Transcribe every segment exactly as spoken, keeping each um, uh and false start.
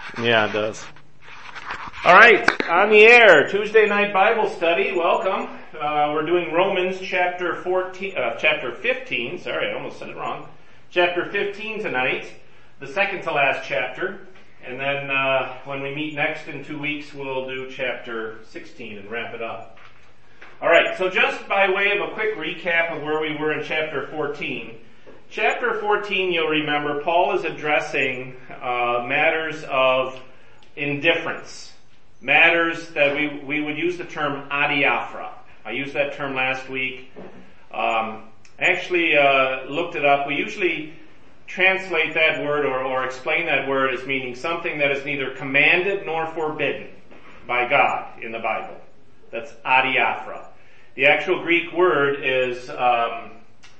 Yeah, it does. All right, on the air, Tuesday night Bible study. Welcome. Uh, we're doing Romans chapter fourteen, uh, chapter fifteen. Sorry, I almost said it wrong. Chapter fifteen tonight, the second to last chapter, and then uh, when we meet next in two weeks, we'll do chapter sixteen and wrap it up. All right. So just by way of a quick recap of where we were in chapter fourteen. Chapter fourteen, you'll remember, Paul is addressing uh, matters of indifference, matters that we we would use the term adiaphora. I used that term last week. Um, actually uh, looked it up. We usually translate that word or, or explain that word as meaning something that is neither commanded nor forbidden by God in the Bible. That's adiaphora. The actual Greek word is um,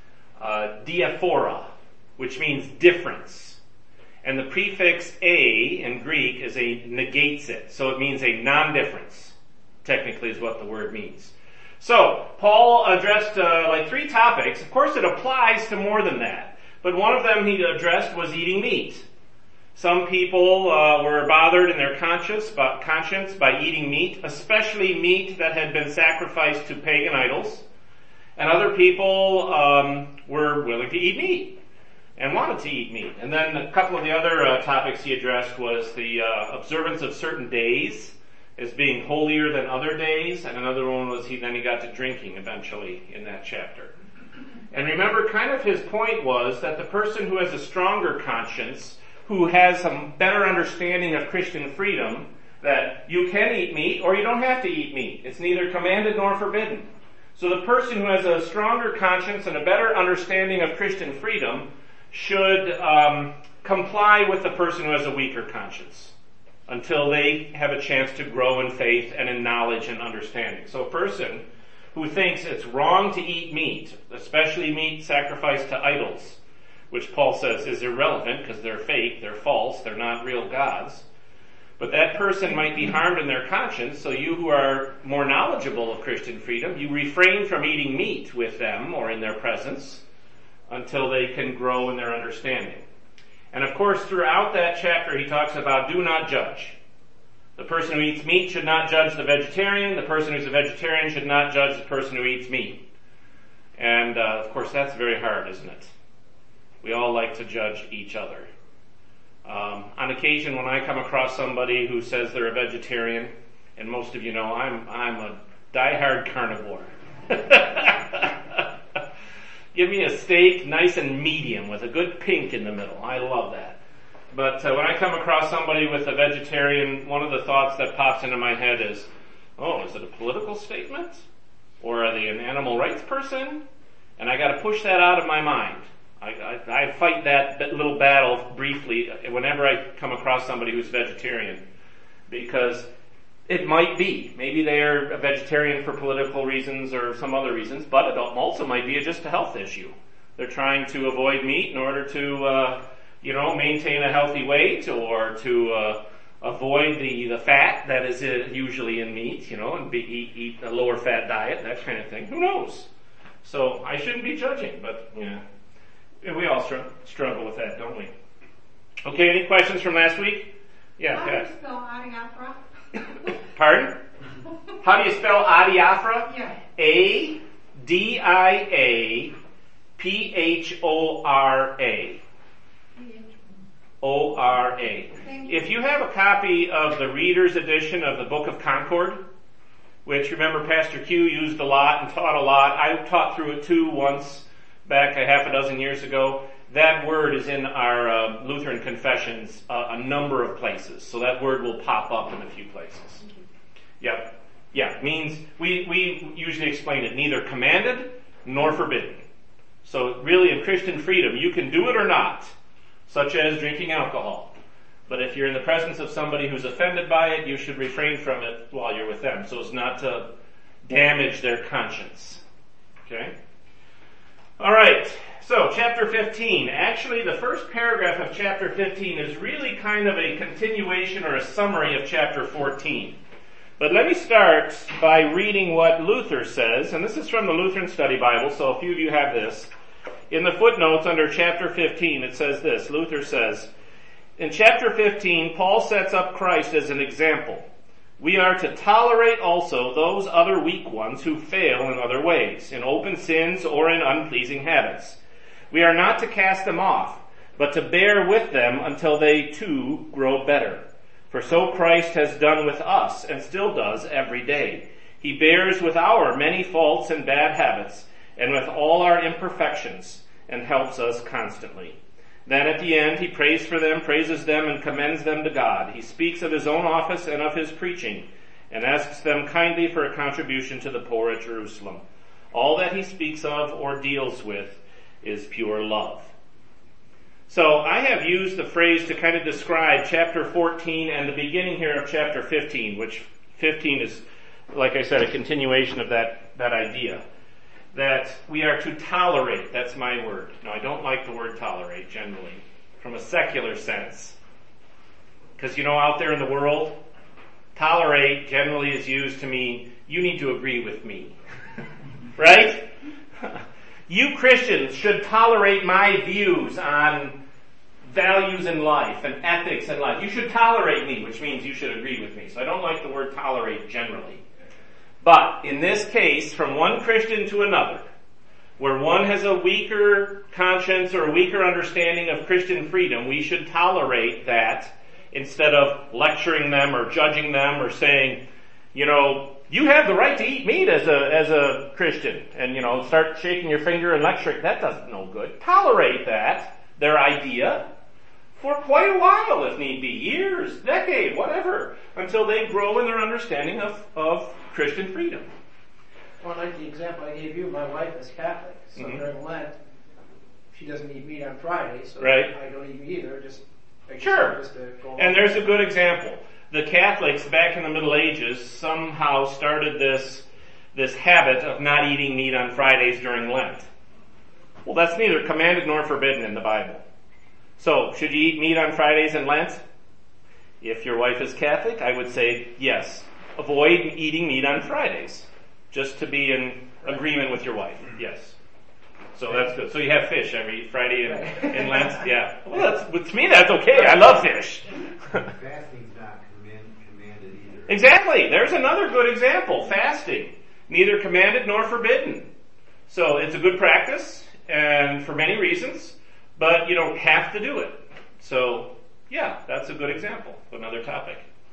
uh, diaphora, which means difference. And the prefix a in Greek is a negates it. So it means a non-difference, technically is what the word means. So, Paul addressed uh, like three topics. Of course, it applies to more than that. But one of them he addressed was eating meat. Some people uh, were bothered in their conscience by, conscience by eating meat, especially meat that had been sacrificed to pagan idols. And other people um, were willing to eat meat and wanted to eat meat. And then a couple of the other uh, topics he addressed was the uh, observance of certain days as being holier than other days, and another one was he then he got to drinking eventually in that chapter. And remember, kind of his point was that the person who has a stronger conscience, who has some better understanding of Christian freedom, that you can eat meat or you don't have to eat meat. It's neither commanded nor forbidden. So the person who has a stronger conscience and a better understanding of Christian freedom should um, comply with the person who has a weaker conscience until they have a chance to grow in faith and in knowledge and understanding. So a person who thinks it's wrong to eat meat, especially meat sacrificed to idols, which Paul says is irrelevant because they're fake, they're false, they're not real gods. But that person might be harmed in their conscience, so you who are more knowledgeable of Christian freedom, you refrain from eating meat with them or in their presence until they can grow in their understanding. And of course, throughout that chapter, he talks about do not judge. The person who eats meat should not judge the vegetarian. The person who's a vegetarian should not judge the person who eats meat. And uh, of course, that's very hard, isn't it? We all like to judge each other. Um, on occasion, when I come across somebody who says they're a vegetarian, and most of you know I'm I'm a diehard carnivore. Give me a steak, nice and medium, with a good pink in the middle. I love that. But uh, when I come across somebody with a vegetarian, one of the thoughts that pops into my head is, oh, is it a political statement? Or are they an animal rights person? And I got to push that out of my mind. I, I, I fight that little battle briefly whenever I come across somebody who's vegetarian, because it might be. Maybe they're a vegetarian for political reasons or some other reasons, but it also might be just a health issue. They're trying to avoid meat in order to, uh, you know, maintain a healthy weight or to uh, avoid the, the fat that is usually in meat, you know, and be, eat, eat a lower fat diet, that kind of thing. Who knows? So I shouldn't be judging, but yeah. We all str- struggle with that, don't we? Okay, any questions from last week? Yeah, How do you spell adiaphora? Pardon? How do you spell adiaphora? Yeah. A D I A P H O R A. O R A. If you have a copy of the Reader's edition of the Book of Concord, which remember Pastor Q used a lot and taught a lot, I taught through it too once back a half a dozen years ago. That word is in our uh, Lutheran confessions uh, a number of places, so that word will pop up in a few places. Yep. Yeah, it means, we, we usually explain it, neither commanded nor forbidden. So really in Christian freedom, you can do it or not, such as drinking alcohol. But if you're in the presence of somebody who's offended by it, you should refrain from it while you're with them, so as not to damage their conscience. Okay? All right. So, chapter fifteen. Actually, the first paragraph of chapter fifteen is really kind of a continuation or a summary of chapter fourteen. But let me start by reading what Luther says, and this is from the Lutheran Study Bible, so a few of you have this. In the footnotes under chapter fifteen, it says this. Luther says, in chapter fifteen, Paul sets up Christ as an example. We are to tolerate also those other weak ones who fail in other ways, in open sins or in unpleasing habits. We are not to cast them off, but to bear with them until they too grow better. For so Christ has done with us, and still does every day. He bears with our many faults and bad habits, and with all our imperfections, and helps us constantly. Then at the end, he prays for them, praises them, and commends them to God. He speaks of his own office and of his preaching, and asks them kindly for a contribution to the poor at Jerusalem. All that he speaks of or deals with is pure love. So I have used the phrase to kind of describe chapter fourteen and the beginning here of chapter fifteen, which fifteen is, like I said, a continuation of that, that idea. That we are to tolerate, that's my word. Now, I don't like the word tolerate generally, from a secular sense. Because, you know, out there in the world, tolerate generally is used to mean, you need to agree with me. Right? You Christians should tolerate my views on values in life and ethics in life. You should tolerate me, which means you should agree with me. So I don't like the word tolerate generally. But in this case, from one Christian to another, where one has a weaker conscience or a weaker understanding of Christian freedom, we should tolerate that instead of lecturing them or judging them or saying, you know, you have the right to eat meat as a as a Christian, and, you know, start shaking your finger and lecturing. That doesn't no good. Tolerate that, their idea, for quite a while if need be, years, decade, whatever, until they grow in their understanding of, of Christian freedom. Well, like the example I gave you, my wife is Catholic, so mm-hmm. during Lent, she doesn't eat meat on Friday, so right. I don't eat meat either, just sure. Just to go and there's a good example. The Catholics back in the Middle Ages somehow started this this habit of not eating meat on Fridays during Lent. Well, that's neither commanded nor forbidden in the Bible. So, should you eat meat on Fridays in Lent? If your wife is Catholic, I would say yes. Avoid eating meat on Fridays, just to be in agreement with your wife. Yes. So that's good. So you have fish every Friday in, in Lent? Yeah. Well, that's, with me that's okay. I love fish. Fasting's not command, commanded either. Exactly. There's another good example. Fasting. Neither commanded nor forbidden. So it's a good practice, and for many reasons, but you don't have to do it. So, yeah, that's a good example of another topic.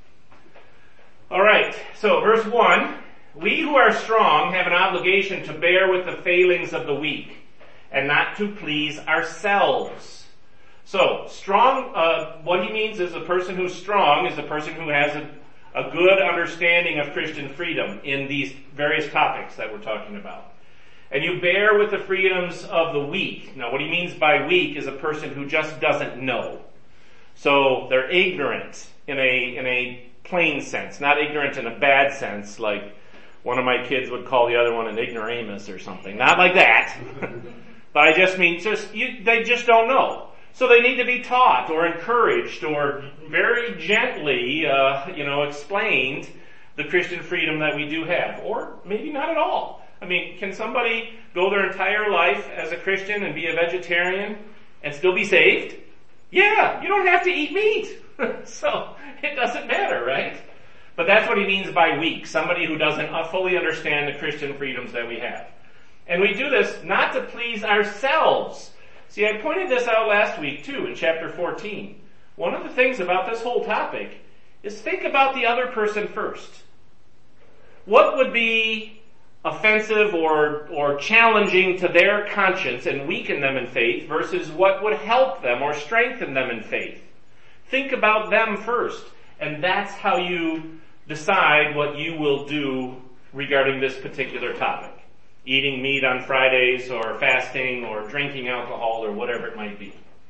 All right, so verse one, we who are strong have an obligation to bear with the failings of the weak and not to please ourselves. So, strong, uh, what he means is a person who's strong is a person who has a, a good understanding of Christian freedom in these various topics that we're talking about. And you bear with the freedoms of the weak. Now, what he means by weak is a person who just doesn't know. So, they're ignorant in a, in a plain sense, not ignorant in a bad sense, like one of my kids would call the other one an ignoramus or something. Not like that. But I just mean, just you, they just don't know. So they need to be taught or encouraged or very gently, uh, you know, explained the Christian freedom that we do have. Or maybe not at all. I mean, can somebody go their entire life as a Christian and be a vegetarian and still be saved? Yeah, you don't have to eat meat. So it doesn't matter, right? But that's what he means by weak. Somebody who doesn't fully understand the Christian freedoms that we have. And we do this not to please ourselves. See, I pointed this out last week too in chapter fourteen. One of the things about this whole topic is think about the other person first. What would be offensive or, or challenging to their conscience and weaken them in faith versus what would help them or strengthen them in faith? Think about them first, and that's how you decide what you will do regarding this particular topic. Eating meat on Fridays, or fasting, or drinking alcohol, or whatever it might be.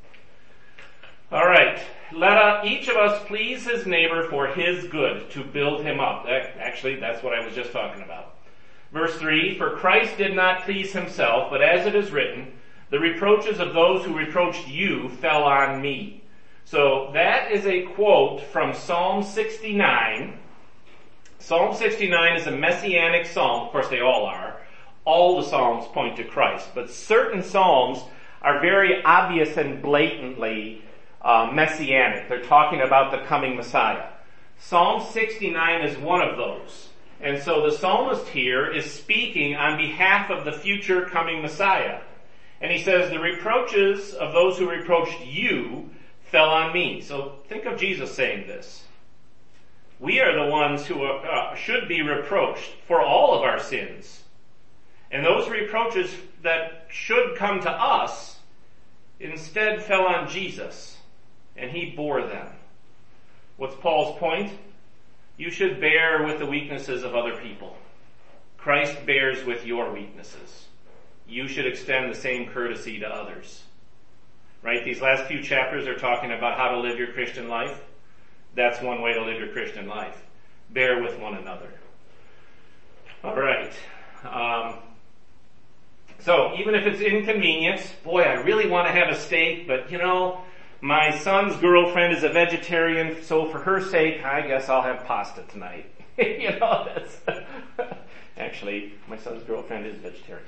Alright, let uh, each of us please his neighbor for his good, to build him up. That, actually, that's what I was just talking about. Verse three, for Christ did not please himself, but as it is written, the reproaches of those who reproached you fell on me. So that is a quote from Psalm sixty-nine. Psalm sixty-nine is a messianic psalm. Of course, they all are. All the psalms point to Christ. But certain psalms are very obvious and blatantly uh, messianic. They're talking about the coming Messiah. Psalm sixty-nine is one of those. And so the psalmist here is speaking on behalf of the future coming Messiah. And he says, the reproaches of those who reproached you fell on me. So think of Jesus saying this. We are the ones who uh, should be reproached for all of our sins. And those reproaches that should come to us instead fell on Jesus, and he bore them. What's Paul's point? You should bear with the weaknesses of other people. Christ bears with your weaknesses. You should extend the same courtesy to others. Right? These last few chapters are talking about how to live your Christian life. That's one way to live your Christian life. Bear with one another. All right. Um, so even if it's inconvenient, boy, I really want to have a steak, but you know, my son's girlfriend is a vegetarian, so for her sake, I guess I'll have pasta tonight. you know, that's actually, my son's girlfriend is vegetarian.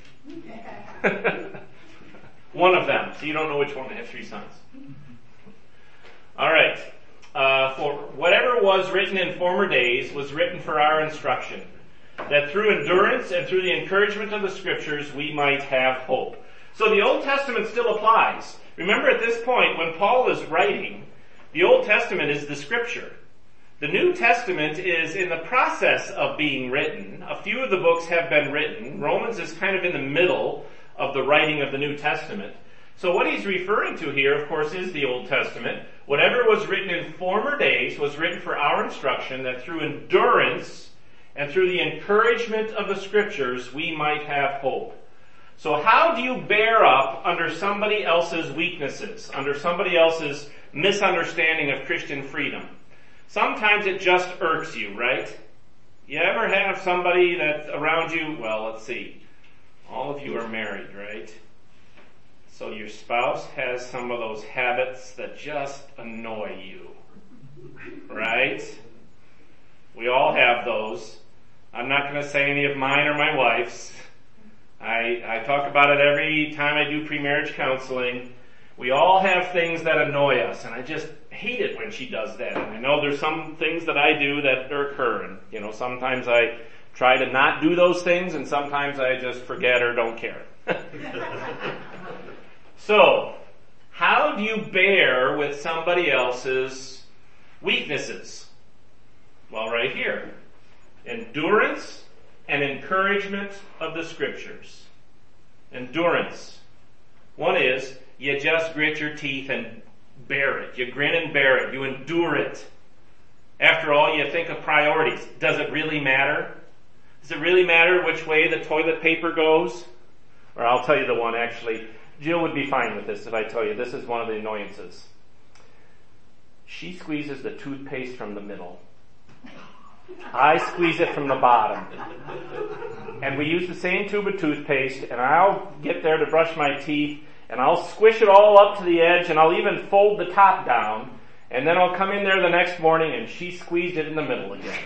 One of them, so you don't know which one. I have three sons. All right. Uh, for whatever was written in former days was written for our instruction, that through endurance and through the encouragement of the Scriptures we might have hope. So the Old Testament still applies. Remember, at this point, when Paul is writing, the Old Testament is the Scripture. The New Testament is in the process of being written. A few of the books have been written. Romans is kind of in the middle of the writing of the New Testament. So what he's referring to here, of course, is the Old Testament. Whatever was written in former days was written for our instruction, that through endurance and through the encouragement of the Scriptures we might have hope. So how do you bear up under somebody else's weaknesses, under somebody else's misunderstanding of Christian freedom? Sometimes it just irks you, right? You ever have somebody that's around you? Well, let's see. All of you are married, right? So your spouse has some of those habits that just annoy you, right? We all have those. I'm not going to say any of mine or my wife's. I, I talk about it every time I do pre-marriage counseling. We all have things that annoy us, and I just hate it when she does that. And I know there's some things that I do that occur, and you know, sometimes I try to not do those things, and sometimes I just forget or don't care. So, how do you bear with somebody else's weaknesses? Well, right here. Endurance and encouragement of the Scriptures. Endurance. One is, you just grit your teeth and bear it. You grin and bear it. You endure it. After all, you think of priorities. Does it really matter? Does it really matter which way the toilet paper goes? Or I'll tell you the one, actually. Jill would be fine with this if I tell you this is one of the annoyances. She squeezes the toothpaste from the middle. I squeeze it from the bottom. And we use the same tube of toothpaste, and I'll get there to brush my teeth, and I'll squish it all up to the edge, and I'll even fold the top down, and then I'll come in there the next morning, and she squeezed it in the middle again.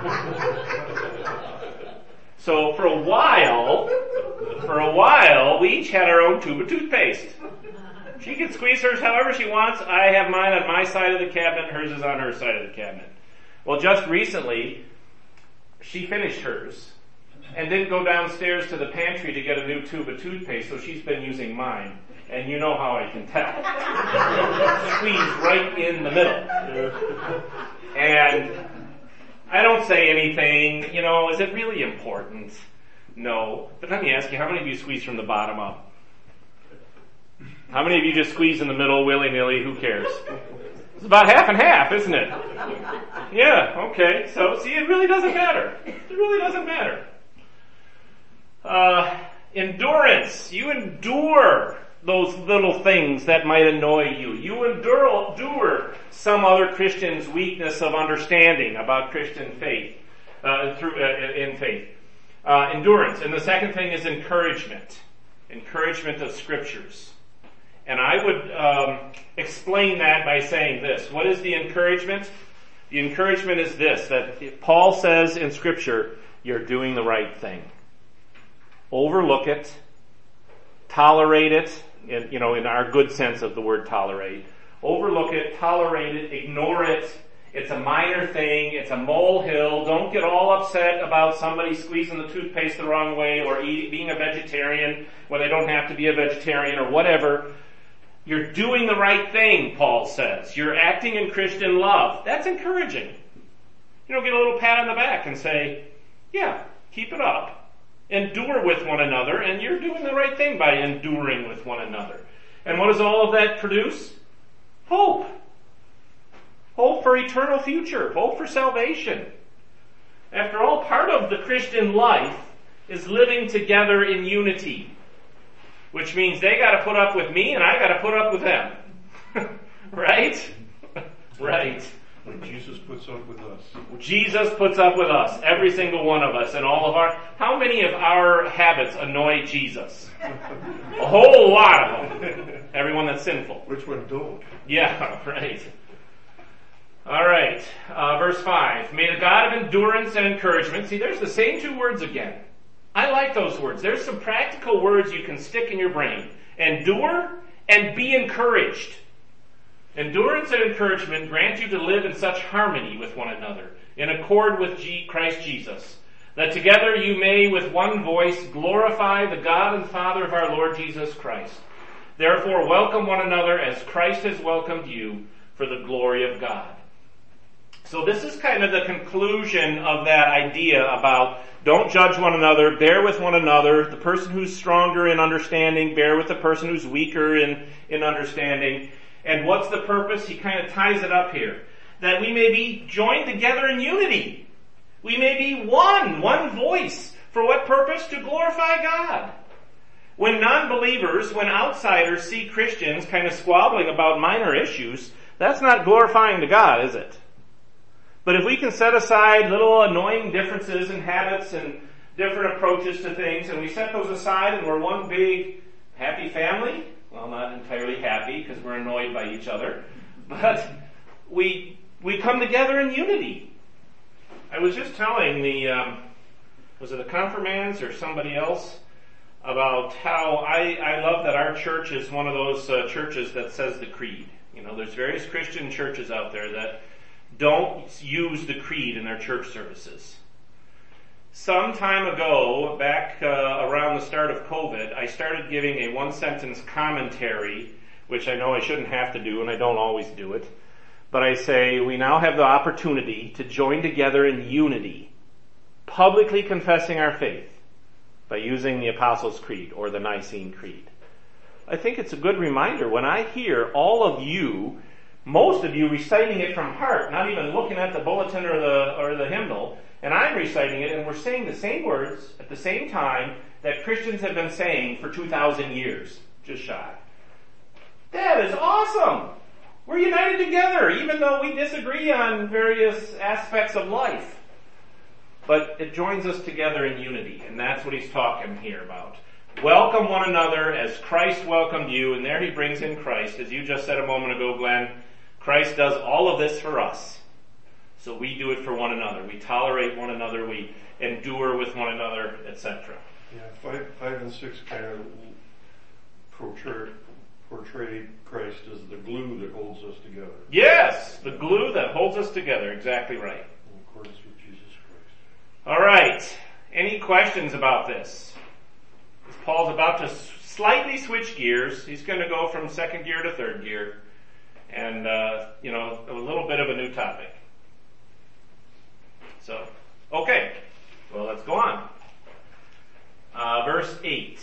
So for a while, for a while, we each had our own tube of toothpaste. She can squeeze hers however she wants. I have mine on my side of the cabinet, hers is on her side of the cabinet. Well, just recently, she finished hers and didn't go downstairs to the pantry to get a new tube of toothpaste, so she's been using mine. And you know how I can tell. Squeeze right in the middle. And I don't say anything, you know, is it really important? No. But let me ask you, how many of you squeeze from the bottom up? How many of you just squeeze in the middle willy-nilly? Who cares? It's about half and half, isn't it? Yeah, okay. So, see, it really doesn't matter. It really doesn't matter. Uh, endurance. You endure those little things that might annoy you. You endure, endure some other Christian's weakness of understanding about Christian faith, uh, through, uh, in faith. Uh, endurance. And the second thing is encouragement. Encouragement of Scriptures. And I would um, explain that by saying this. What is the encouragement? The encouragement is this, that Paul says in Scripture, you're doing the right thing. Overlook it. Tolerate it. In, you know, in our good sense of the word tolerate. overlook it, tolerate it, ignore it. It's a minor thing. It's a molehill. Don't get all upset about somebody squeezing the toothpaste the wrong way or eat, being a vegetarian when they don't have to be a vegetarian or whatever. You're doing the right thing, Paul says. You're acting in Christian love. That's encouraging. You know, get a little pat on the back and say, yeah, keep it up. Endure with one another, and you're doing the right thing by enduring with one another. And what does all of that produce? Hope. Hope for eternal future. Hope for salvation. After all, part of the Christian life is living together in unity, which means they got to put up with me and I got to put up with them. Right? Right. When Jesus puts up with us. Jesus puts up with us, every single one of us, and all of our... How many of our habits annoy Jesus? A whole lot of them. Everyone that's sinful. Which one don't? Yeah, right. All right, uh, verse five. May the God of endurance and encouragement... See, there's the same two words again. I like those words. There's some practical words you can stick in your brain. Endure and be encouraged. Endurance and encouragement grant you to live in such harmony with one another, in accord with G- Christ Jesus, that together you may with one voice glorify the God and Father of our Lord Jesus Christ. Therefore welcome one another as Christ has welcomed you for the glory of God. So this is kind of the conclusion of that idea about don't judge one another, bear with one another. The person who's stronger in understanding, bear with the person who's weaker in, in understanding. And what's the purpose? He kind of ties it up here. That we may be joined together in unity. We may be one, one voice. For what purpose? To glorify God. When non-believers, when outsiders see Christians kind of squabbling about minor issues, that's not glorifying to God, is it? But if we can set aside little annoying differences in habits and different approaches to things, and we set those aside and we're one big happy family, well, not entirely happy because we're annoyed by each other, but we we come together in unity. I was just telling the, um, was it the confirmands or somebody else, about how I, I love that our church is one of those uh, churches that says the creed. You know, there's various Christian churches out there that don't use the creed in their church services. Some time ago, back uh, around the start of COVID, I started giving a one-sentence commentary, which I know I shouldn't have to do, and I don't always do it. But I say, we now have the opportunity to join together in unity, publicly confessing our faith by using the Apostles' Creed or the Nicene Creed. I think it's a good reminder when I hear all of you, most of you reciting it from heart, not even looking at the bulletin or the or the hymnal, and I'm reciting it, and we're saying the same words at the same time that Christians have been saying for two thousand years, just shy. That is awesome! We're united together, even though we disagree on various aspects of life. But it joins us together in unity, and that's what he's talking here about. Welcome one another as Christ welcomed you, and there he brings in Christ. As you just said a moment ago, Glenn, Christ does all of this for us. So we do it for one another. We tolerate one another. We endure with one another, et cetera. Yeah, five, five and six kind of portray, portray Christ as the glue that holds us together. Yes, the glue that holds us together. Exactly right. In accordance with Jesus Christ. All right. Any questions about this? Paul's about to slightly switch gears. He's going to go from second gear to third gear. And, uh, you know, a little bit of a new topic. So, okay. Well, let's go on. Uh, verse eight.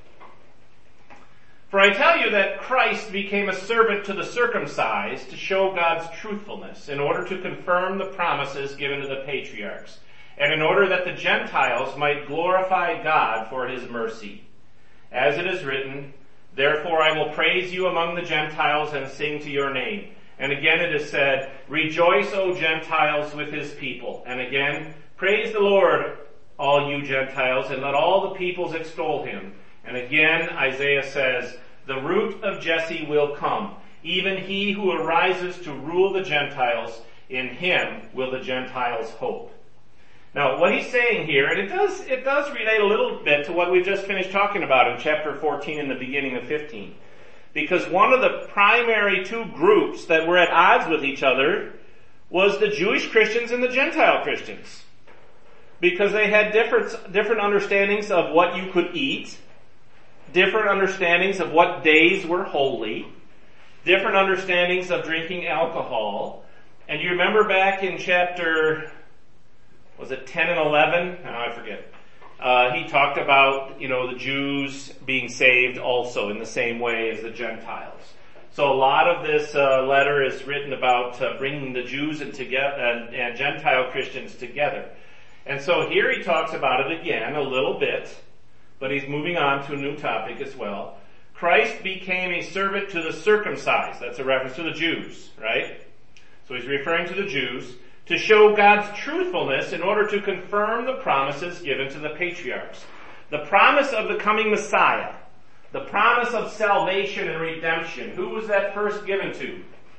For I tell you that Christ became a servant to the circumcised to show God's truthfulness, in order to confirm the promises given to the patriarchs, and in order that the Gentiles might glorify God for his mercy. As it is written, therefore I will praise you among the Gentiles and sing to your name. And again it is said, rejoice, O Gentiles, with his people. And again, praise the Lord, all you Gentiles, and let all the peoples extol him. And again, Isaiah says, the root of Jesse will come, even he who arises to rule the Gentiles. In him will the Gentiles hope. Now, what he's saying here, and it does it does relate a little bit to what we've just finished talking about in chapter fourteen and the beginning of fifteen. Because one of the primary two groups that were at odds with each other was the Jewish Christians and the Gentile Christians. Because they had different, different understandings of what you could eat, different understandings of what days were holy, different understandings of drinking alcohol. And you remember back in chapter, was it ten and eleven? No, I forget. Uh, he talked about, you know, the Jews being saved also in the same way as the Gentiles. So a lot of this uh, letter is written about uh, bringing the Jews and, together, and, and Gentile Christians together. And so here he talks about it again a little bit, but he's moving on to a new topic as well. Christ became a servant to the circumcised. That's a reference to the Jews, right? So he's referring to the Jews, to show God's truthfulness in order to confirm the promises given to the patriarchs. The promise of the coming Messiah, the promise of salvation and redemption. Who was that first given to?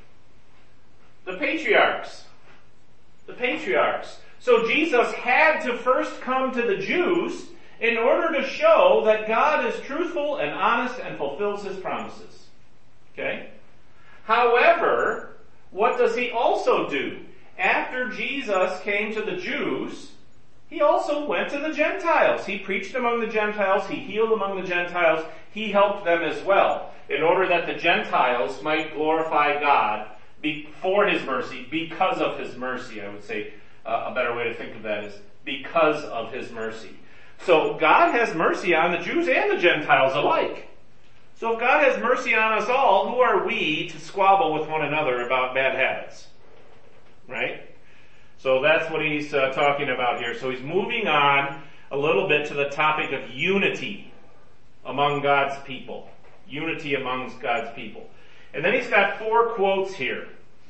The patriarchs. The patriarchs. So Jesus had to first come to the Jews in order to show that God is truthful and honest and fulfills his promises. Okay? However, what does he also do? After Jesus came to the Jews, he also went to the Gentiles. He preached among the Gentiles. He healed among the Gentiles. He helped them as well, in order that the Gentiles might glorify God for his mercy, because of his mercy. I would say uh, a better way to think of that is because of his mercy. So God has mercy on the Jews and the Gentiles alike. So if God has mercy on us all, who are we to squabble with one another about bad habits? Right? So that's what he's uh, talking about here. So he's moving on a little bit to the topic of unity among God's people. Unity amongst God's people. And then he's got four quotes here.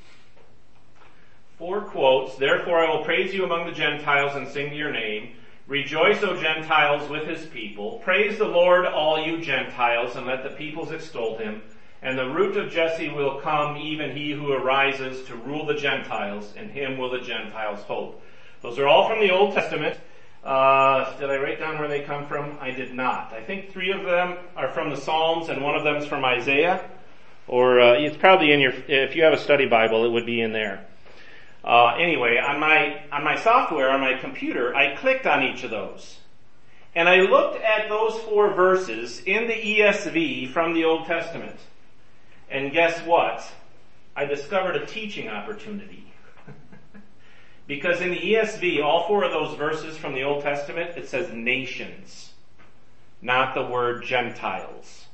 Four quotes. Therefore I will praise you among the Gentiles and sing to your name. Rejoice, O Gentiles, with his people. Praise the Lord, all you Gentiles, and let the peoples extol him. And the root of Jesse will come, even he who arises to rule the Gentiles, and him will the Gentiles hope. Those are all from the Old Testament. Uh, did I write down where they come from? I did not. I think three of them are from the Psalms, and one of them is from Isaiah. Or uh, it's probably in your, if you have a study Bible, it would be in there. Uh, anyway, on my on my software, on my computer, I clicked on each of those. And I looked at those four verses in the E S V from the Old Testament. And guess what? I discovered a teaching opportunity. Because in the E S V, all four of those verses from the Old Testament, it says nations, not the word Gentiles.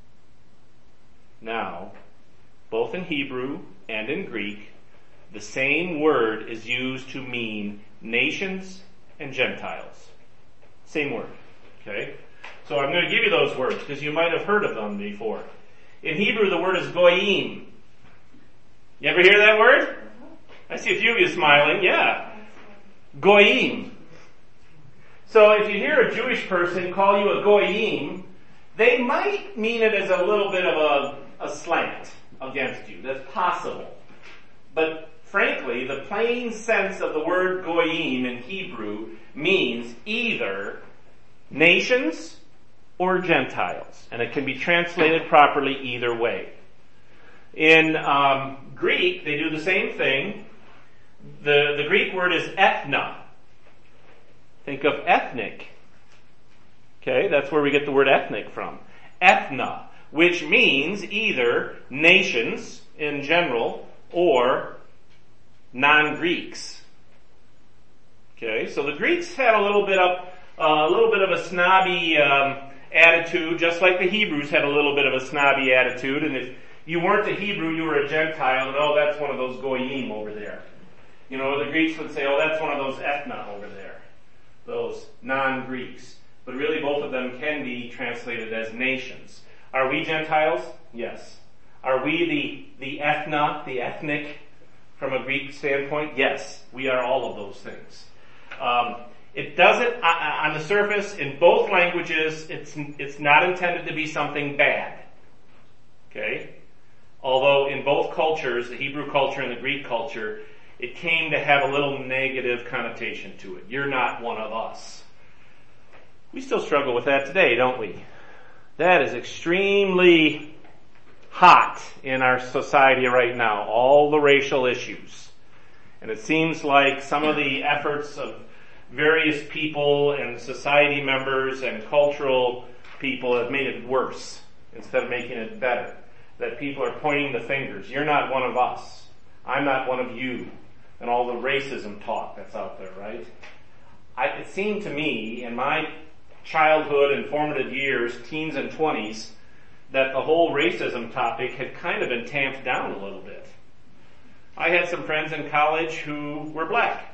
Now, both in Hebrew and in Greek, the same word is used to mean nations and Gentiles. Same word. Okay? So I'm going to give you those words because you might have heard of them before. In Hebrew, the word is goyim. You ever hear that word? I see a few of you smiling. Yeah. Goyim. So if you hear a Jewish person call you a goyim, they might mean it as a little bit of a, a slant against you. That's possible. But frankly, the plain sense of the word goyim in Hebrew means either nations or Gentiles. And it can be translated properly either way. In um, Greek, they do the same thing. The, the Greek word is ethna. Think of ethnic. Okay, that's where we get the word ethnic from. Ethna, which means either nations in general or non-Greeks. Okay, so the Greeks had a little bit of uh, a little bit of a snobby um, attitude, just like the Hebrews had a little bit of a snobby attitude. And if you weren't a Hebrew, you were a Gentile, and oh, that's one of those goyim over there. You know, the Greeks would say, oh, that's one of those ethna over there, those non-Greeks. But really, both of them can be translated as nations. Are we Gentiles? Yes. Are we the the ethna, the ethnic? From a Greek standpoint, yes, we are all of those things. Um, it doesn't, uh, on the surface, in both languages, it's it's not intended to be something bad. Okay? Although in both cultures, the Hebrew culture and the Greek culture, it came to have a little negative connotation to it. You're not one of us. We still struggle with that today, don't we? That is extremely hot in our society right now, all the racial issues. And it seems like some of the efforts of various people and society members and cultural people have made it worse instead of making it better. That people are pointing the fingers. You're not one of us. I'm not one of you. And all the racism talk that's out there, right? I, it seemed to me in my childhood and formative years, teens and twenties, that the whole racism topic had kind of been tamped down a little bit. I had some friends in college who were black.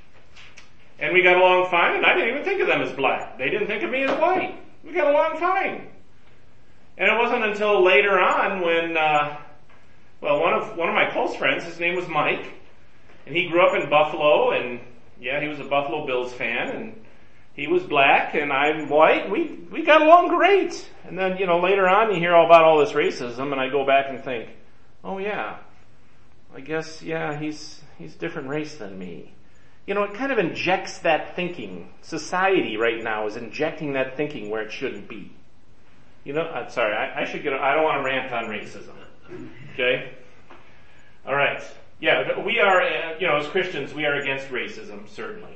And we got along fine, and I didn't even think of them as black. They didn't think of me as white. We got along fine. And it wasn't until later on when, uh, well, one of one of my close friends, his name was Mike, and he grew up in Buffalo, and yeah, he was a Buffalo Bills fan, and he was black, and I'm white. We we got along great. And then, you know, later on, you hear all about all this racism, and I go back and think, oh yeah, I guess yeah, he's he's different race than me. You know, it kind of injects that thinking. Society right now is injecting that thinking where it shouldn't be. You know, I'm sorry, I, I should get, I don't want to rant on racism. Okay? Alright. Yeah, we are, uh, you know, as Christians, we are against racism, certainly.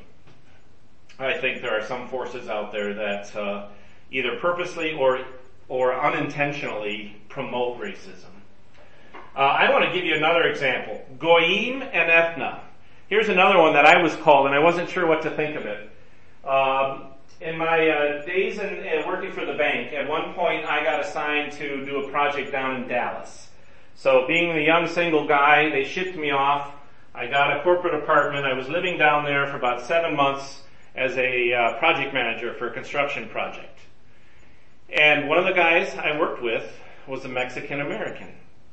I think there are some forces out there that uh, either purposely or or unintentionally promote racism. Uh, I want to give you another example. Goyim and Ethna. Here's another one that I was called, and I wasn't sure what to think of it. Um, in my uh, days in, in working for the bank, at one point I got assigned to do a project down in Dallas. So being the young single guy, they shipped me off. I got a corporate apartment. I was living down there for about seven months as a uh, project manager for a construction project. And one of the guys I worked with was a Mexican American,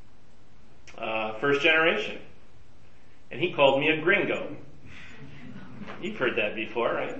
uh, first generation. And he called me a gringo. You've heard that before, right?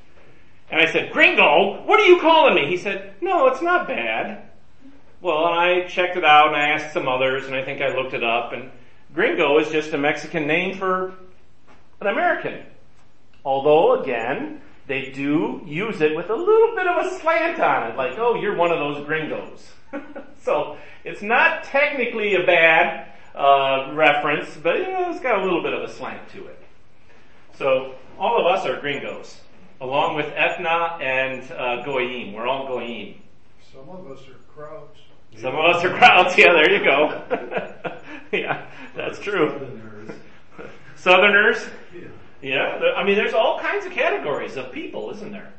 And I said, gringo? What are you calling me? He said, no, it's not bad. Well, and I checked it out and I asked some others and I think I looked it up, and gringo is just a Mexican name for an American. Although, again, they do use it with a little bit of a slant on it, like, oh, you're one of those gringos. So, it's not technically a bad uh reference, but you know, it's got a little bit of a slant to it. So, all of us are gringos, along with Ethna and uh, Goyim. We're all Goyim. Some of us are crowds. Some of us are crowds. Yeah, there you go. Yeah, that's true. Southerners. Southerners. Yeah. Yeah, I mean, there's all kinds of categories of people, isn't there?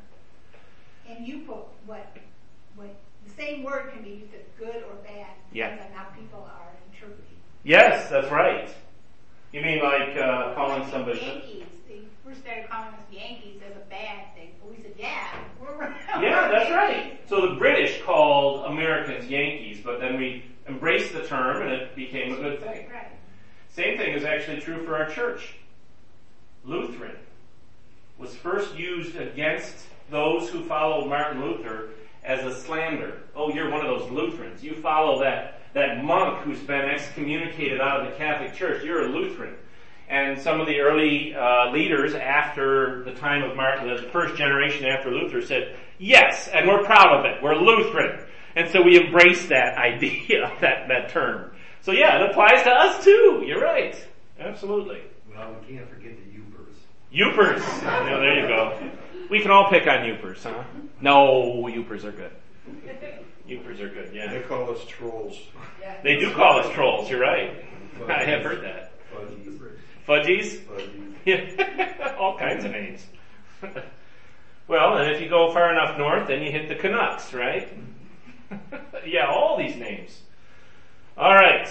And you put what, what, the same word can be used as good or bad. Yeah. Depends on how people are interpreting. Yes, that's right. You mean like uh, calling somebody... Yankees. They first started calling us Yankees as a bad thing. But we said, yeah, we're Yeah, that's right. So the British called Americans Yankees, but then we embraced the term and it became a good thing. Right. Same thing is actually true for our church. Lutheran was first used against those who followed Martin Luther as a slander. Oh, you're one of those Lutherans. You follow that, that monk who's been excommunicated out of the Catholic Church. You're a Lutheran. And some of the early uh, leaders after the time of Martin, the first generation after Luther, said, yes, and we're proud of it. We're Lutheran. And so we embrace that idea, that, that term. So yeah, it applies to us too. You're right. Absolutely. Well, we can't forget the Upers. Upers. Yeah, there you go. We can all pick on Upers, huh? No, Upers are good. Upers are good, They yeah. call us trolls. They do call us trolls, you're right. Fudgies. I have heard that. Fudgies. Fudgies? Fudgies. Yeah. All kinds of names. Well, and if you go far enough north, then you hit the Canucks, right? Yeah, all these names. All right.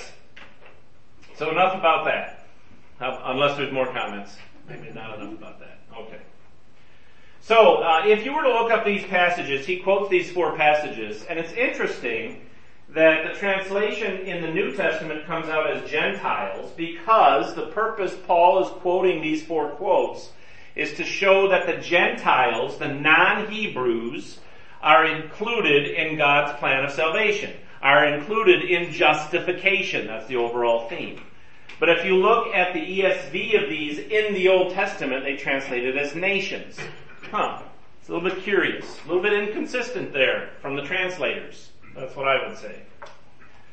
So enough about that. Uh, unless there's more comments. Maybe not enough about that. Okay. So, uh, if you were to look up these passages, he quotes these four passages, and it's interesting that the translation in the New Testament comes out as Gentiles because the purpose Paul is quoting these four quotes is to show that the Gentiles, the non-Hebrews, are included in God's plan of salvation, are included in justification. That's the overall theme. But if you look at the E S V of these in the Old Testament, they translate it as nations. Huh. It's a little bit curious. A little bit inconsistent there from the translators. That's what I would say.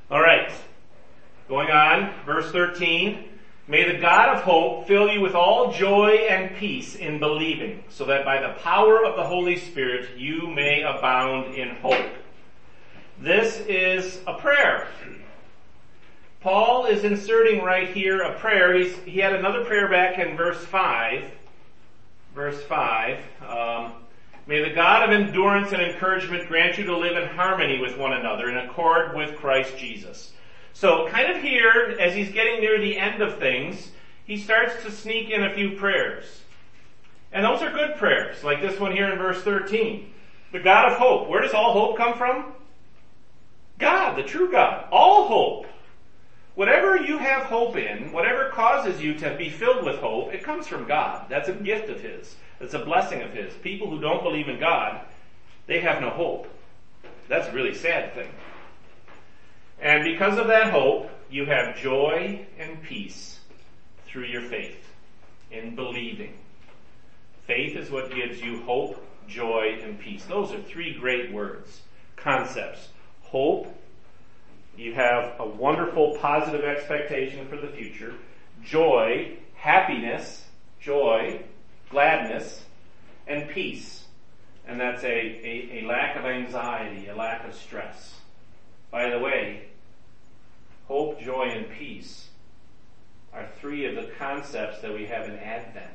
All right. Going on, verse thirteen. May the God of hope fill you with all joy and peace in believing, so that by the power of the Holy Spirit you may abound in hope. This is a prayer. Paul is inserting right here a prayer. He's, he had another prayer back in verse five. Verse five. Um, May the God of endurance and encouragement grant you to live in harmony with one another in accord with Christ Jesus. So kind of here, as he's getting near the end of things, he starts to sneak in a few prayers. And those are good prayers, like this one here in verse thirteen. The God of hope. Where does all hope come from? God, the true God. All hope. Whatever you have hope in, whatever causes you to be filled with hope, it comes from God. That's a gift of His. It's a blessing of His. People who don't believe in God, they have no hope. That's a really sad thing. And because of that hope, you have joy and peace through your faith in believing. Faith is what gives you hope, joy, and peace. Those are three great words, concepts. Hope, you have a wonderful positive expectation for the future. Joy, happiness, joy, gladness, and peace. And that's a, a, a lack of anxiety, a lack of stress. By the way, hope, joy, and peace are three of the concepts that we have in Advent.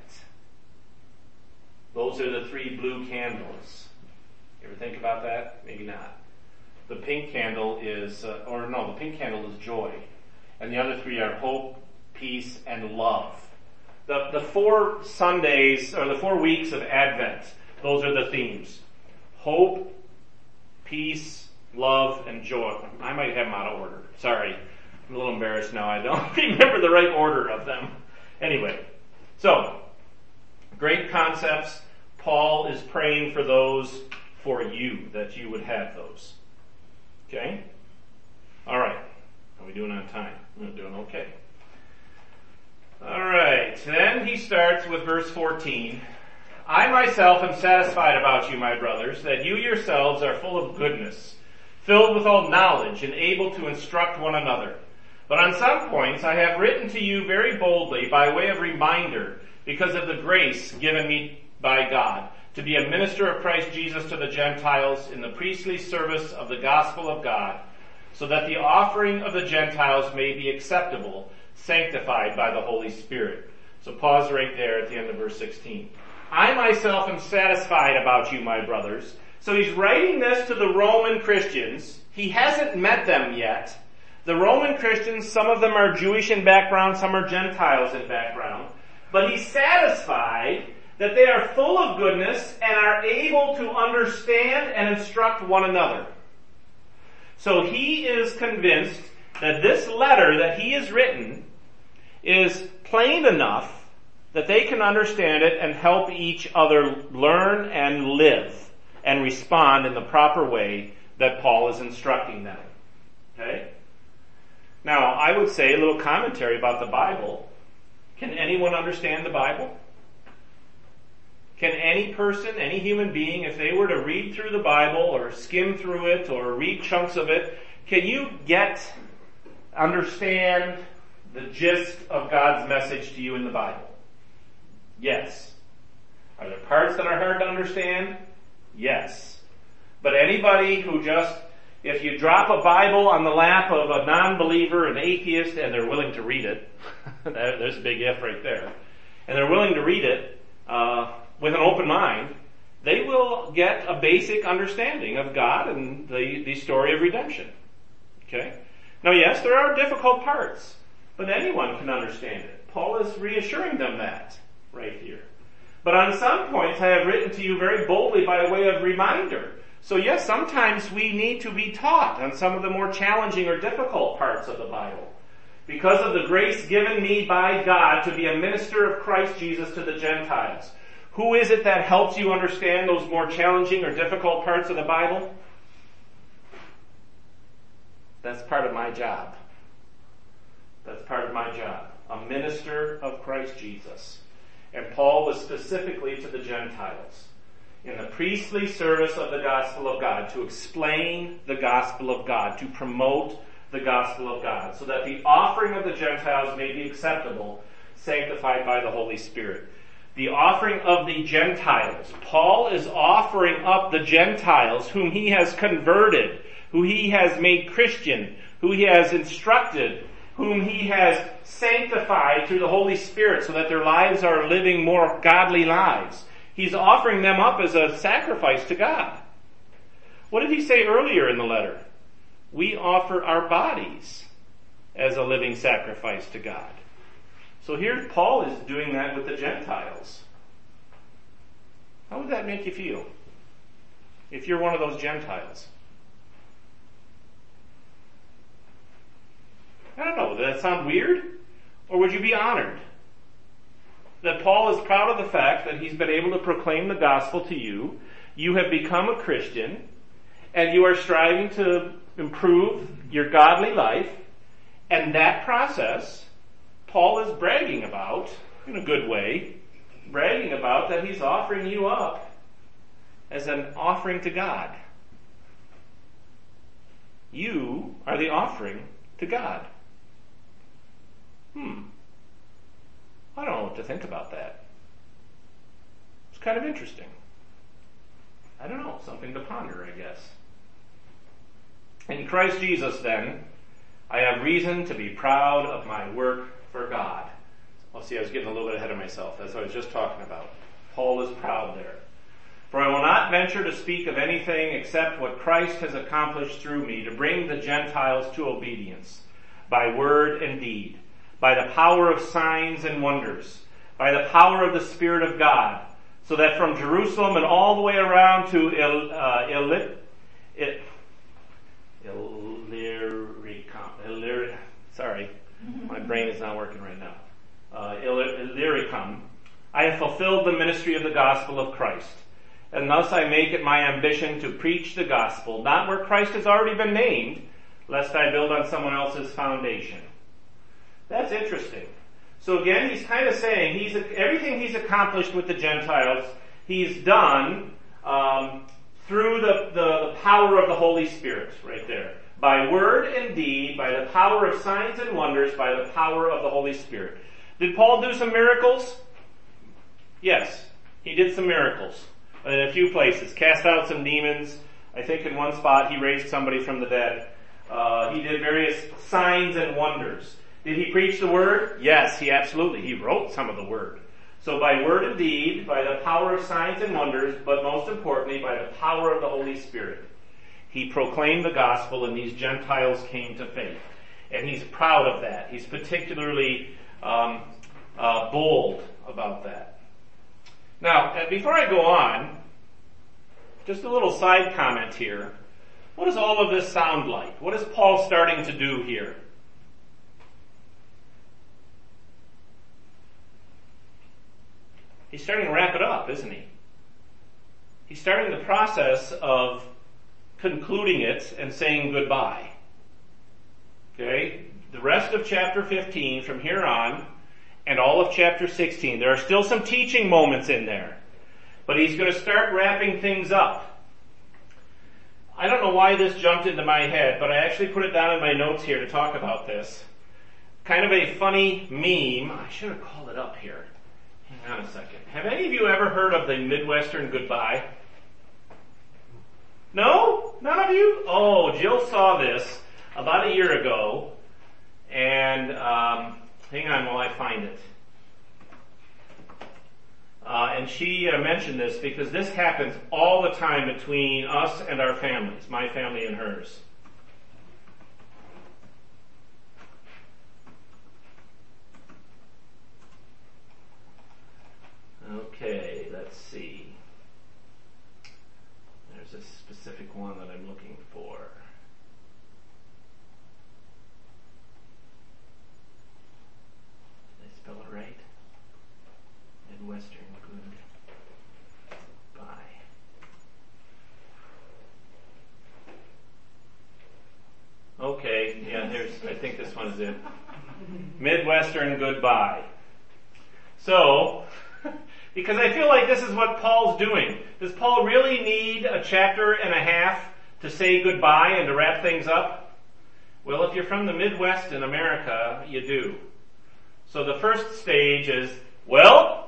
Those are the three blue candles. You ever think about that? Maybe not. The pink candle is, uh, or no, the pink candle is joy. And the other three are hope, peace, and love. The, the four Sundays, or the four weeks of Advent, those are the themes. Hope, peace, love, and joy. I might have them out of order. Sorry. I'm a little embarrassed now. I don't remember the right order of them. Anyway. So, great concepts. Paul is praying for those for you, that you would have those. Okay? Alright. How are we doing on time? We're doing okay. Alright. Then he starts with verse fourteen. I myself am satisfied about you, my brothers, that you yourselves are full of goodness, filled with all knowledge, and able to instruct one another. But on some points I have written to you very boldly by way of reminder, because of the grace given me by God, to be a minister of Christ Jesus to the Gentiles in the priestly service of the gospel of God, so that the offering of the Gentiles may be acceptable, sanctified by the Holy Spirit. So pause right there at the end of verse sixteen. I myself am satisfied about you, my brothers. So he's writing this to the Roman Christians. He hasn't met them yet. The Roman Christians, some of them are Jewish in background, some are Gentiles in background. But he's satisfied that they are full of goodness and are able to understand and instruct one another. So he is convinced that this letter that he has written is plain enough that they can understand it and help each other learn and live and respond in the proper way that Paul is instructing them. Okay? Now, I would say a little commentary about the Bible. Can anyone understand the Bible? Can any person, any human being, if they were to read through the Bible or skim through it or read chunks of it, can you get, understand the gist of God's message to you in the Bible? Yes. Are there parts that are hard to understand? Yes. But anybody who just, if you drop a Bible on the lap of a non-believer, an atheist, and they're willing to read it, there's a big if right there, and they're willing to read it, uh, with an open mind, they will get a basic understanding of God and the, the story of redemption. Okay? Now yes, there are difficult parts, but anyone can understand it. Paul is reassuring them that right here. But on some points I have written to you very boldly by way of reminder. So yes, sometimes we need to be taught on some of the more challenging or difficult parts of the Bible. Because of the grace given me by God to be a minister of Christ Jesus to the Gentiles. Who is it that helps you understand those more challenging or difficult parts of the Bible? That's part of my job. That's part of my job. A minister of Christ Jesus. And Paul was specifically to the Gentiles. In the priestly service of the gospel of God, to explain the gospel of God, to promote the gospel of God, so that the offering of the Gentiles may be acceptable, sanctified by the Holy Spirit. The offering of the Gentiles. Paul is offering up the Gentiles whom he has converted, who he has made Christian, who he has instructed, whom he has sanctified through the Holy Spirit so that their lives are living more godly lives. He's offering them up as a sacrifice to God. What did he say earlier in the letter? We offer our bodies as a living sacrifice to God. So here Paul is doing that with the Gentiles. How would that make you feel if you're one of those Gentiles? I don't know, does that sound weird? Or would you be honored that Paul is proud of the fact that he's been able to proclaim the gospel to you, you have become a Christian, and you are striving to improve your godly life, and that process Paul is bragging about, in a good way, bragging about that he's offering you up as an offering to God. You are the offering to God. Hmm. I don't know what to think about that. It's kind of interesting. I don't know, something to ponder, I guess. In Christ Jesus, then, I have reason to be proud of my work for God. Well, see, I was getting a little bit ahead of myself. That's what I was just talking about. Paul is proud there. For I will not venture to speak of anything except what Christ has accomplished through me to bring the Gentiles to obedience, by word and deed, by the power of signs and wonders, by the power of the Spirit of God, so that from Jerusalem and all the way around to Il, uh, Ilit, it, Illyricum, Illyr, sorry, my brain is not working right now. Uh, Illyricum, I have fulfilled the ministry of the gospel of Christ, and thus I make it my ambition to preach the gospel, not where Christ has already been named, lest I build on someone else's foundation. That's interesting. So again, he's kind of saying he's everything he's accomplished with the Gentiles, he's done um, through the, the, the power of the Holy Spirit, right there. By word and deed, by the power of signs and wonders, by the power of the Holy Spirit. Did Paul do some miracles? Yes, he did some miracles in a few places. Cast out some demons. I think in one spot he raised somebody from the dead. Uh, he did various signs and wonders. Did he preach the word? Yes, he absolutely. He wrote some of the word. So by word and deed, by the power of signs and wonders, but most importantly, by the power of the Holy Spirit, he proclaimed the gospel and these Gentiles came to faith. And he's proud of that. He's particularly um, uh, bold about that. Now, before I go on, just a little side comment here. What does all of this sound like? What is Paul starting to do here? He's starting to wrap it up, isn't he? He's starting the process of concluding it and saying goodbye. Okay? The rest of chapter fifteen from here on and all of chapter sixteen, there are still some teaching moments in there. But he's going to start wrapping things up. I don't know why this jumped into my head, but I actually put it down in my notes here to talk about this. Kind of a funny meme. I should have called it up here. Hang on a second. Have any of you ever heard of the Midwestern goodbye? No? None of you? Oh, Jill saw this about a year ago, and um, hang on while I find it. Uh, and she uh, mentioned this because this happens all the time between us and our families, my family and hers. Okay, let's see. There's a specific one that I'm looking for. Did I spell it right? Midwestern goodbye. Okay, yeah, there's, I think this one is it. Midwestern goodbye. So, because I feel like this is what Paul's doing. Does Paul really need a chapter and a half to say goodbye and to wrap things up? Well, if you're from the Midwest in America, you do. So the first stage is, well,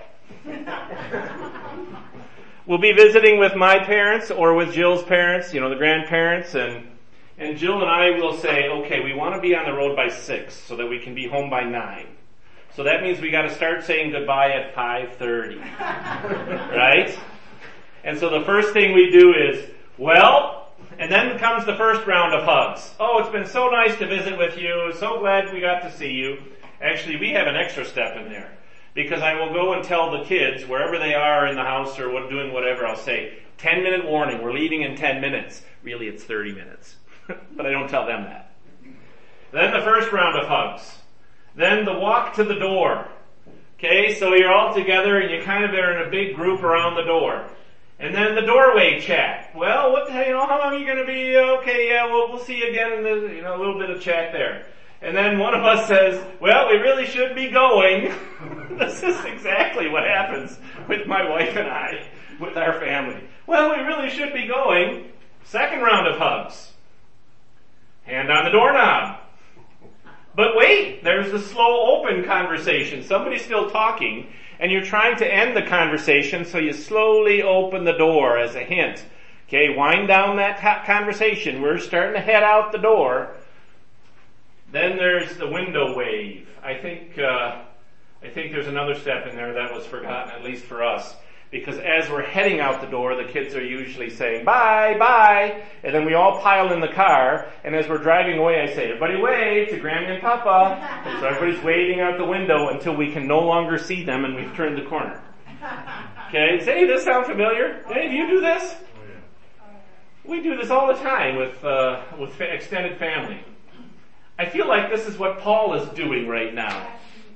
we'll be visiting with my parents or with Jill's parents, you know, the grandparents, and and Jill and I will say, okay, we want to be on the road by six so that we can be home by nine. So that means we got to start saying goodbye at five thirty, right? And so the first thing we do is, well, and then comes the first round of hugs. Oh, it's been so nice to visit with you. So glad we got to see you. Actually, we have an extra step in there. Because I will go and tell the kids, wherever they are in the house or what, doing whatever, I'll say, ten minute warning, we're leaving in ten minutes. Really, it's thirty minutes. But I don't tell them that. Then the first round of hugs. Then the walk to the door. Okay, so you're all together and you kind of are in a big group around the door. And then the doorway chat. Well, what the hell, you know, how long are you going to be? Okay, yeah, well, we'll see you again in the, you know, a little bit of chat there. And then one of us says, well, we really should be going. This is exactly what happens with my wife and I, with our family. Well, we really should be going. Second round of hugs. Hand on the doorknob. But wait, there's the slow open conversation. Somebody's still talking, and you're trying to end the conversation, so you slowly open the door as a hint. Okay, wind down that ta- conversation. We're starting to head out the door. Then there's the window wave. I think uh, I think there's another step in there that was forgotten, at least for us. Because as we're heading out the door, the kids are usually saying, bye, bye, and then we all pile in the car, and as we're driving away, I say, everybody wave to Grammy and Papa. And so everybody's waving out the window until we can no longer see them and we've turned the corner. Okay, does any of this sound familiar? Any of you do this? We do this all the time with uh, with extended family. I feel like this is what Paul is doing right now.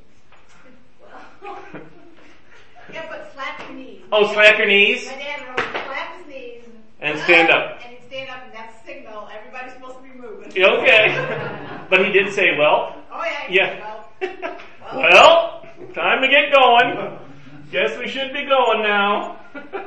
Yeah, but slap your knees. Oh, slap your knees? My dad wrote, slap his knees. And stand up. And he'd stand up, and that's a signal. Everybody's supposed to be moving. Okay. But he did say, well. Oh, yeah. Yeah. Well, well, Well, time to get going. Guess we should be going now.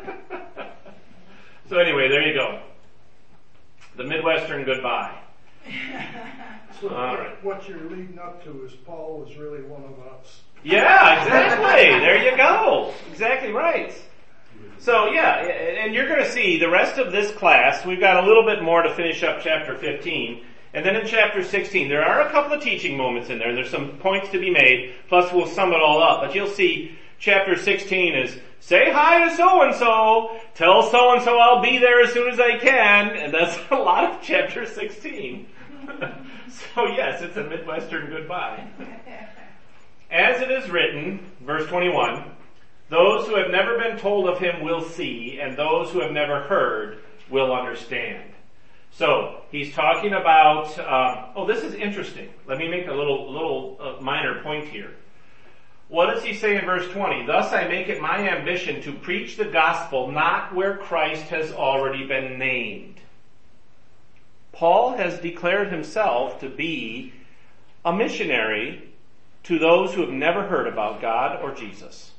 So anyway, there you go. The Midwestern goodbye. So All right. what you're leading up to is Paul was really one of us. Yeah, exactly. There you go. Exactly right. So yeah, and you're going to see the rest of this class, we've got a little bit more to finish up chapter fifteen. And then in chapter sixteen, there are a couple of teaching moments in there. There's some points to be made, plus we'll sum it all up. But you'll see chapter sixteen is, say hi to so-and-so, tell so-and-so I'll be there as soon as I can. And that's a lot of chapter sixteen. So yes, it's a Midwestern goodbye. As it is written, verse twenty-one, those who have never been told of him will see, and those who have never heard will understand. So, he's talking about, uh, oh, this is interesting. Let me make a little, little uh, minor point here. What does he say in verse twenty? Thus I make it my ambition to preach the gospel not where Christ has already been named. Paul has declared himself to be a missionary to those who have never heard about God or Jesus.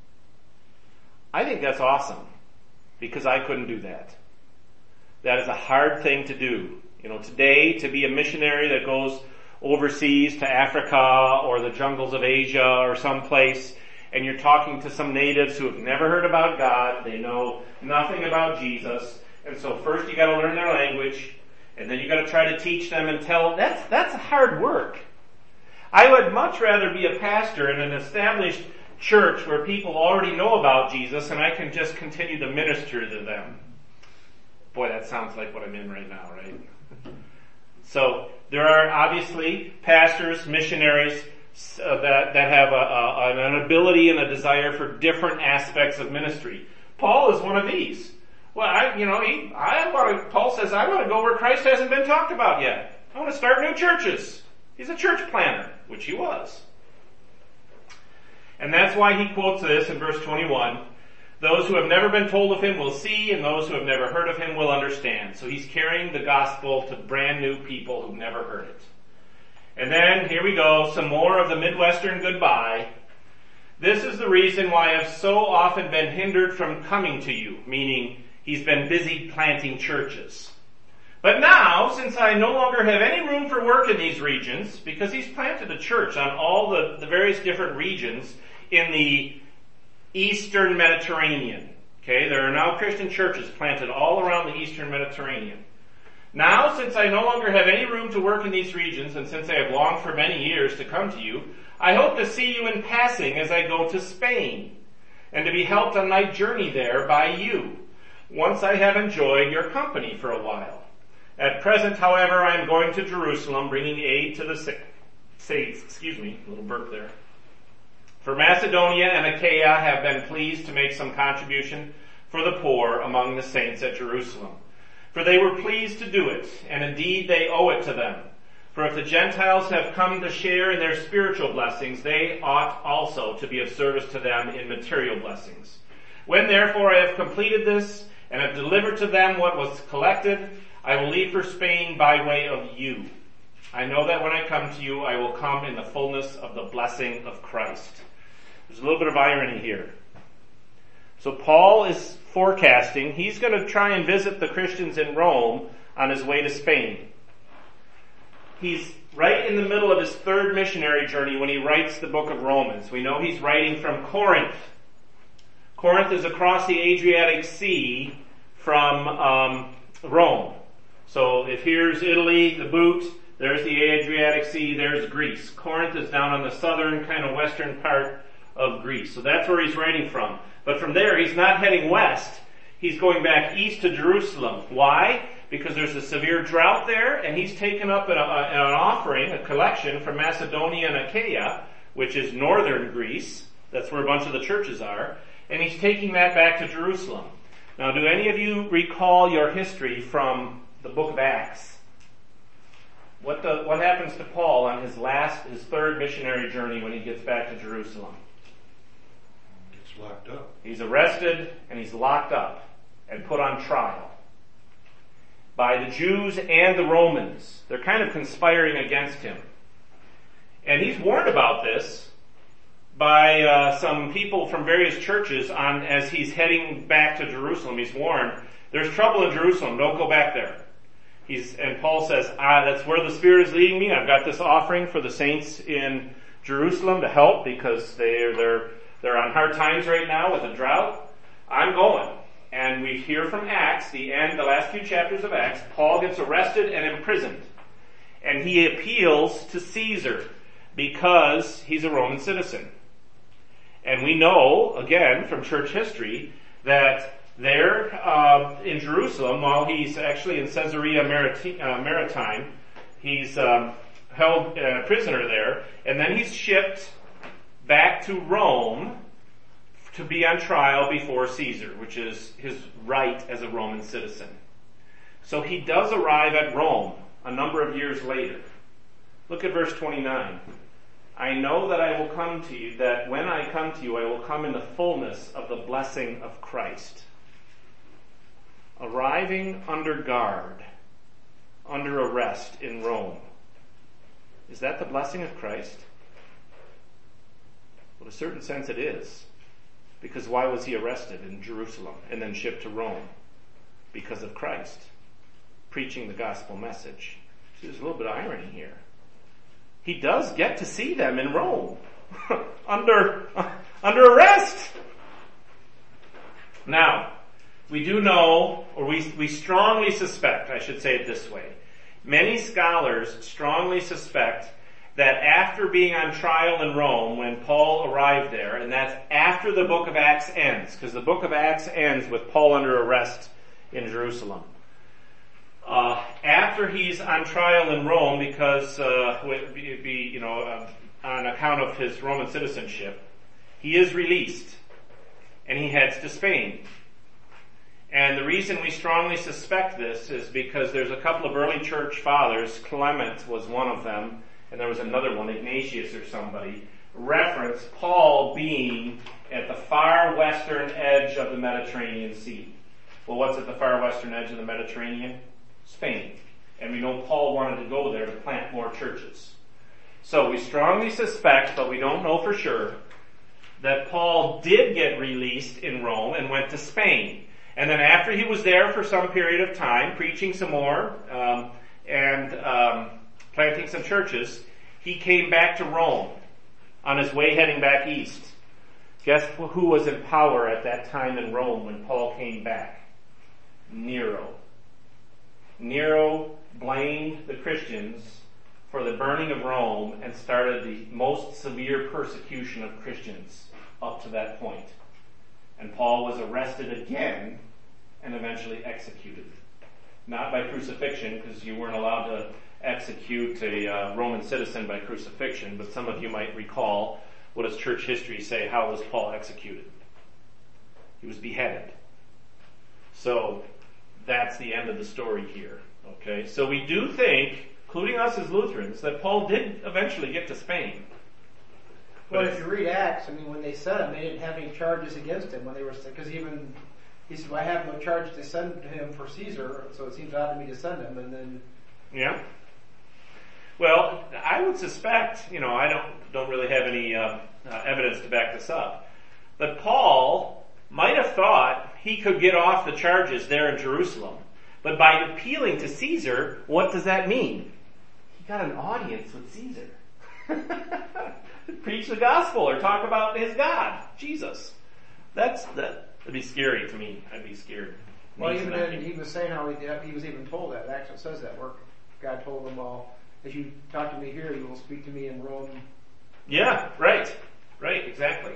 I think that's awesome, because I couldn't do that. That is a hard thing to do. You know, today, to be a missionary that goes overseas to Africa or the jungles of Asia or someplace, and you're talking to some natives who have never heard about God, they know nothing about Jesus, and so first you gotta learn their language, and then you gotta try to teach them and tell them. That's, that's hard work. I would much rather be a pastor in an established church where people already know about Jesus and I can just continue to minister to them. Boy, that sounds like what I'm in right now, right? So, there are obviously pastors, missionaries uh, that, that have a, a, an ability and a desire for different aspects of ministry. Paul is one of these. Well, I, you know, he, I want to, Paul says, I want to go where Christ hasn't been talked about yet. I want to start new churches. He's a church planner, which he was. And that's why he quotes this in verse twenty-one. Those who have never been told of him will see, and those who have never heard of him will understand. So he's carrying the gospel to brand new people who've never heard it. And then, here we go, some more of the Midwestern goodbye. This is the reason why I've so often been hindered from coming to you, meaning he's been busy planting churches. But now, since I no longer have any room for work in these regions, because he's planted a church on all the, the various different regions in the Eastern Mediterranean. Okay, there are now Christian churches planted all around the Eastern Mediterranean. Now, since I no longer have any room to work in these regions, and since I have longed for many years to come to you, I hope to see you in passing as I go to Spain, and to be helped on my journey there by you, once I have enjoyed your company for a while. At present, however, I am going to Jerusalem, bringing aid to the saints. Excuse me, a little burp there. For Macedonia and Achaia have been pleased to make some contribution for the poor among the saints at Jerusalem. For they were pleased to do it, and indeed they owe it to them. For if the Gentiles have come to share in their spiritual blessings, they ought also to be of service to them in material blessings. When therefore I have completed this, and have delivered to them what was collected, I will leave for Spain by way of you. I know that when I come to you, I will come in the fullness of the blessing of Christ. There's a little bit of irony here. So Paul is forecasting, he's going to try and visit the Christians in Rome on his way to Spain. He's right in the middle of his third missionary journey when he writes the book of Romans. We know he's writing from Corinth. Corinth is across the Adriatic Sea from um, Rome. So if here's Italy, the boot, there's the Adriatic Sea, there's Greece. Corinth is down on the southern, kind of western part of Greece. So that's where he's writing from. But from there, he's not heading west. He's going back east to Jerusalem. Why? Because there's a severe drought there, and he's taken up an, a, an offering, a collection from Macedonia and Achaia, which is northern Greece. That's where a bunch of the churches are. And he's taking that back to Jerusalem. Now, do any of you recall your history from the book of Acts? What the, what happens to Paul on his last, his third missionary journey when he gets back to Jerusalem? Gets locked up. He's arrested and he's locked up and put on trial by the Jews and the Romans. They're kind of conspiring against him. And he's warned about this by uh, some people from various churches on as he's heading back to Jerusalem. He's warned, there's trouble in Jerusalem, don't go back there. He's and Paul says, ah, that's where the Spirit is leading me. I've got this offering for the saints in Jerusalem to help because they're they're they're on hard times right now with a drought. I'm going. And we hear from Acts, the end, the last few chapters of Acts, Paul gets arrested and imprisoned. And he appeals to Caesar because he's a Roman citizen. And we know, again, from church history, that there uh, in Jerusalem, while he's actually in Caesarea Mariti- uh, Maritime, he's um, held a uh, prisoner there, and then he's shipped back to Rome to be on trial before Caesar, which is his right as a Roman citizen. So he does arrive at Rome a number of years later. Look at verse twenty-nine. I know that I will come to you, that when I come to you, I will come in the fullness of the blessing of Christ. Arriving under guard, under arrest in Rome. Is that the blessing of Christ? Well, in a certain sense it is. Because why was he arrested in Jerusalem and then shipped to Rome? Because of Christ. Preaching the gospel message. See, there's a little bit of irony here. He does get to see them in Rome. under, under arrest. Now, we do know, or we, we strongly suspect, I should say it this way. Many scholars strongly suspect that after being on trial in Rome, when Paul arrived there, and that's after the book of Acts ends, because the book of Acts ends with Paul under arrest in Jerusalem. Uh, after he's on trial in Rome, because uh, be, be, you know, uh, on account of his Roman citizenship, he is released, and he heads to Spain. And the reason we strongly suspect this is because there's a couple of early church fathers, Clement was one of them, and there was another one, Ignatius or somebody, reference Paul being at the far western edge of the Mediterranean Sea. Well, what's at the far western edge of the Mediterranean? Spain. And we know Paul wanted to go there to plant more churches. So we strongly suspect, but we don't know for sure, that Paul did get released in Rome and went to Spain. And then after he was there for some period of time, preaching some more, um, and um, planting some churches, he came back to Rome on his way heading back east. Guess who was in power at that time in Rome when Paul came back? Nero. Nero blamed the Christians for the burning of Rome and started the most severe persecution of Christians up to that point. And Paul was arrested again and eventually executed. Not by crucifixion, because you weren't allowed to execute a uh, Roman citizen by crucifixion, but some of you might recall, what does church history say? How was Paul executed? He was beheaded. So that's the end of the story here. Okay, so we do think, including us as Lutherans, that Paul did eventually get to Spain. Well, if you read Acts, I mean, when they sent him, they didn't have any charges against him when they were, because even, he said, well, I have no charge to send him for Caesar, so it seems odd to me to send him, and then... Yeah. Well, I would suspect, you know, I don't don't really have any uh, uh, evidence to back this up, but Paul might have thought he could get off the charges there in Jerusalem. But by appealing to Caesar, what does that mean? He got an audience with Caesar. Preach the gospel or talk about his God, Jesus. That's that would be scary to me. I'd be scared. Well, even then, he was saying how he, he was even told that. It actually says that where God told him, well, as you talk to me here, you will speak to me in Rome. Yeah, right. Right, exactly.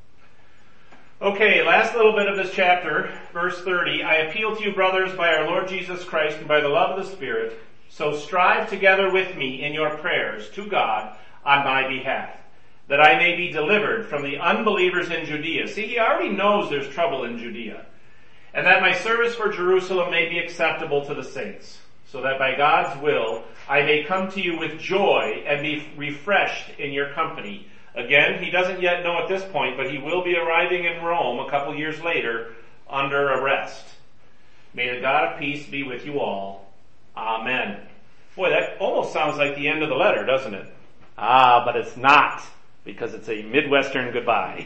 Okay, last little bit of this chapter, verse thirty. I appeal to you, brothers, by our Lord Jesus Christ and by the love of the Spirit, so strive together with me in your prayers to God on my behalf, that I may be delivered from the unbelievers in Judea. See, he already knows there's trouble in Judea. And that my service for Jerusalem may be acceptable to the saints, so that by God's will I may come to you with joy and be refreshed in your company. Again, he doesn't yet know at this point, but he will be arriving in Rome a couple years later under arrest. May the God of peace be with you all. Amen. Boy, that almost sounds like the end of the letter, doesn't it? Ah, but it's not, because it's a Midwestern goodbye.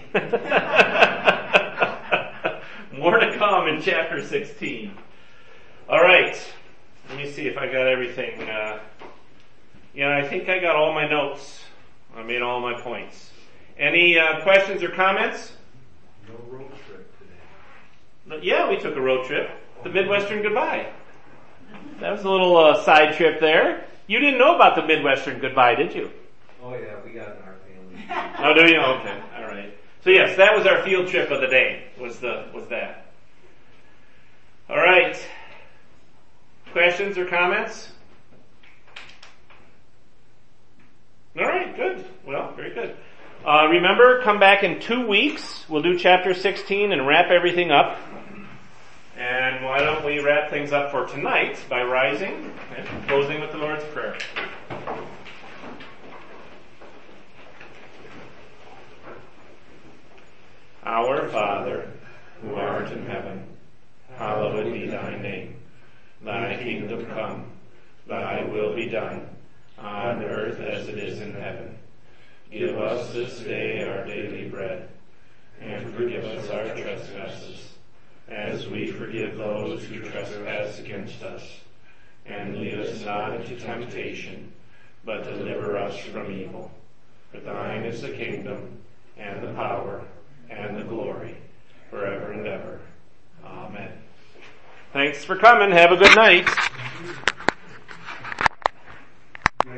More to come in chapter sixteen. All right. Let me see if I got everything. Uh, yeah, I think I got all my notes. I made all my points. Any uh, questions or comments? No road trip today. Yeah, we took a road trip. The Midwestern Goodbye. That was a little uh, side trip there. You didn't know about the Midwestern Goodbye, did you? Oh yeah, we got it in our family. Oh, do you? Okay, all right. So yes, that was our field trip of the day. Was the was that? All right. Questions or comments? All right, good. Well, very good. Uh, remember, come back in two weeks. We'll do chapter sixteen and wrap everything up. And why don't we wrap things up for tonight by rising and closing with the Lord's Prayer. Our Father, who art in heaven, hallowed be thy name. Thy kingdom come, thy will be done, on earth as it is in heaven. Give us this day our daily bread, and forgive us our trespasses, as we forgive those who trespass against us. And lead us not into temptation, but deliver us from evil. For thine is the kingdom, and the power, and the glory, forever and ever. Amen. Thanks for coming. Have a good night.